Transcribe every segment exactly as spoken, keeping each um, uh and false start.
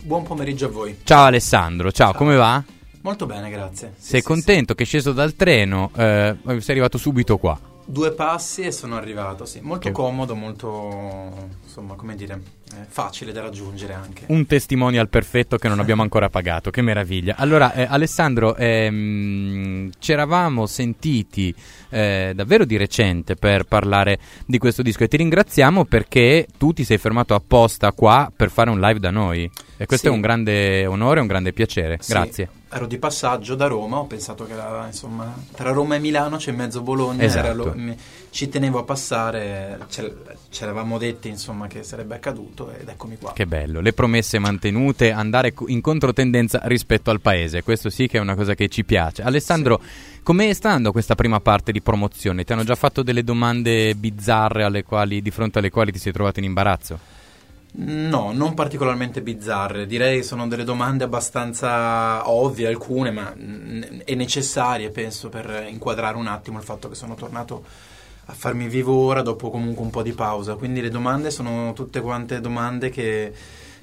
buon pomeriggio a voi. Ciao Alessandro, ciao, ciao. Come va? Molto bene, grazie. Sei sì, contento sì. che sceso dal treno, eh, sei arrivato subito qua? Due passi e sono arrivato, sì. Molto che... comodo, molto, insomma, come dire, eh, facile da raggiungere anche. Un testimonial perfetto che non abbiamo ancora pagato, che meraviglia. Allora, eh, Alessandro, ehm, ci eravamo sentiti eh, davvero di recente per parlare di questo disco e ti ringraziamo perché tu ti sei fermato apposta qua per fare un live da noi. E questo sì. è un grande onore, un grande piacere. Sì. Grazie. Ero di passaggio da Roma, ho pensato che era, insomma, tra Roma e Milano c'è mezzo Bologna, esatto. era lo, mi, ci tenevo a passare, ce, ce l'avevamo detti insomma che sarebbe accaduto ed eccomi qua. Che bello, le promesse mantenute, andare in controtendenza rispetto al paese, questo sì che è una cosa che ci piace. Alessandro, sì. Come sta andando questa prima parte di promozione? Ti hanno già fatto delle domande bizzarre alle quali, di fronte alle quali ti sei trovato in imbarazzo? No, non particolarmente bizzarre, direi che sono delle domande abbastanza ovvie alcune, ma e necessarie penso per inquadrare un attimo il fatto che sono tornato a farmi vivo ora dopo comunque un po' di pausa, quindi le domande sono tutte quante domande che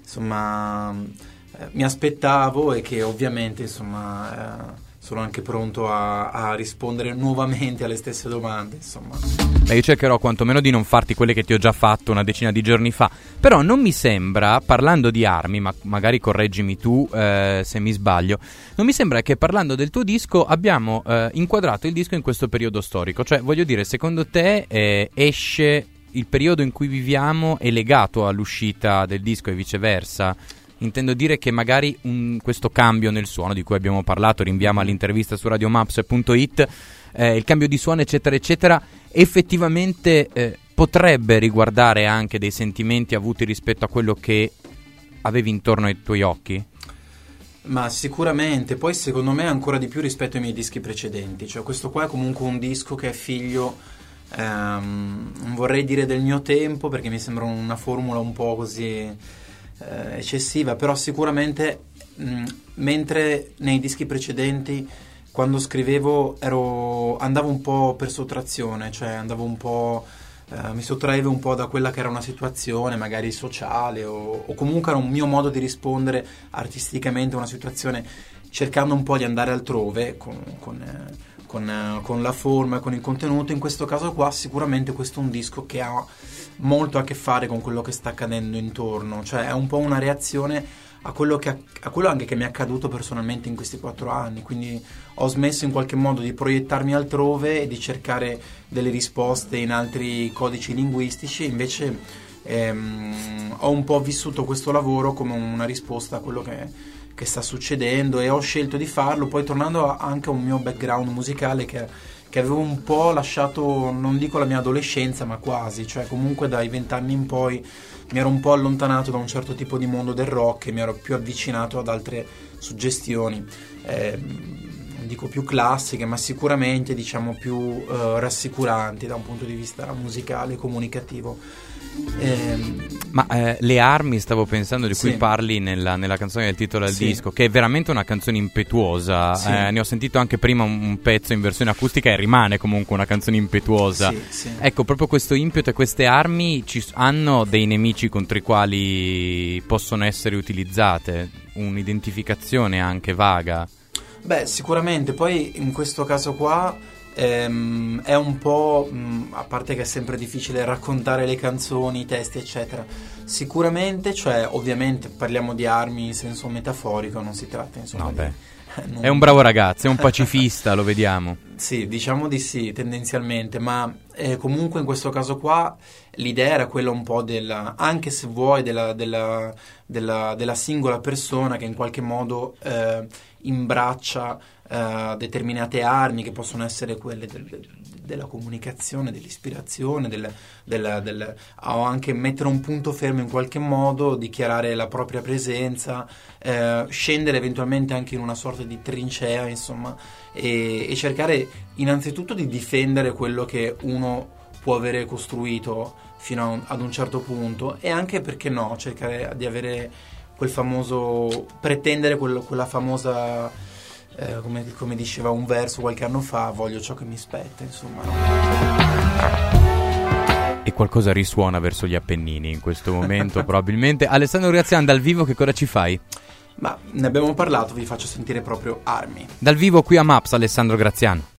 insomma eh, mi aspettavo e che ovviamente insomma eh, sono anche pronto a, a rispondere nuovamente alle stesse domande, insomma. Beh, io cercherò quantomeno di non farti quelle che ti ho già fatto una decina di giorni fa, però non mi sembra, parlando di armi, ma magari correggimi tu eh, se mi sbaglio, non mi sembra che parlando del tuo disco abbiamo eh, inquadrato il disco in questo periodo storico, cioè voglio dire, secondo te eh, esce il periodo in cui viviamo è legato all'uscita del disco e viceversa? Intendo dire che magari un, questo cambio nel suono di cui abbiamo parlato, rinviamo all'intervista su radiomaps punto it, eh, il cambio di suono eccetera eccetera, effettivamente eh, potrebbe riguardare anche dei sentimenti avuti rispetto a quello che avevi intorno ai tuoi occhi? Ma sicuramente, poi secondo me ancora di più rispetto ai miei dischi precedenti, cioè questo qua è comunque un disco che è figlio, ehm, non vorrei dire del mio tempo perché mi sembra una formula un po' così Eh, eccessiva, però sicuramente mh, mentre nei dischi precedenti quando scrivevo ero, andavo un po' per sottrazione, cioè andavo un po' eh, mi sottraevo un po' da quella che era una situazione magari sociale o, o comunque era un mio modo di rispondere artisticamente a una situazione, cercando un po' di andare altrove con, con, eh, con, eh, con la forma e con il contenuto. In questo caso qua sicuramente questo è un disco che ha molto a che fare con quello che sta accadendo intorno, cioè è un po' una reazione a quello, che, a quello anche che mi è accaduto personalmente in questi quattro anni, quindi ho smesso in qualche modo di proiettarmi altrove e di cercare delle risposte in altri codici linguistici, invece ehm, ho un po' vissuto questo lavoro come una risposta a quello che, che sta succedendo e ho scelto di farlo, poi tornando a, anche a un mio background musicale che che avevo un po' lasciato, non dico la mia adolescenza, ma quasi, cioè comunque dai vent'anni in poi mi ero un po' allontanato da un certo tipo di mondo del rock e mi ero più avvicinato ad altre suggestioni, eh, non dico più classiche, ma sicuramente diciamo più eh, rassicuranti da un punto di vista musicale e comunicativo. Eh, ma eh, le armi, stavo pensando, di cui sì. parli nella, nella canzone del titolo del sì. disco, che è veramente una canzone impetuosa, sì. eh, ne ho sentito anche prima un, un pezzo in versione acustica e rimane comunque una canzone impetuosa, sì, sì. Ecco, proprio questo impeto e queste armi ci, hanno dei nemici contro i quali possono essere utilizzate, un'identificazione anche vaga? Beh, sicuramente, poi in questo caso qua ehm, è un po', mh, a parte che è sempre difficile raccontare le canzoni, i testi eccetera, sicuramente, cioè ovviamente parliamo di armi in senso metaforico, non si tratta insomma no, di, beh. non... È un bravo ragazzo, è un pacifista, lo vediamo. Sì, diciamo di sì, tendenzialmente, ma eh, comunque in questo caso qua l'idea era quella un po' della, anche se vuoi, della, della, della, della singola persona che in qualche modo eh, imbraccia eh, determinate armi che possono essere quelle del, della comunicazione, dell'ispirazione, del, del, del, o anche mettere un punto fermo in qualche modo, dichiarare la propria presenza, eh, scendere eventualmente anche in una sorta di trincea, insomma, e, e cercare innanzitutto di difendere quello che uno può avere costruito fino a un, ad un certo punto, e anche, perché no, cercare di avere quel famoso, pretendere quel, quella famosa, eh, come, come diceva un verso qualche anno fa, voglio ciò che mi spetta, insomma, no? E qualcosa risuona verso gli Appennini in questo momento probabilmente. Alessandro Grazian, dal vivo che cosa ci fai? Ma ne abbiamo parlato, vi faccio sentire proprio Armi. Dal vivo qui a Maps, Alessandro Grazian.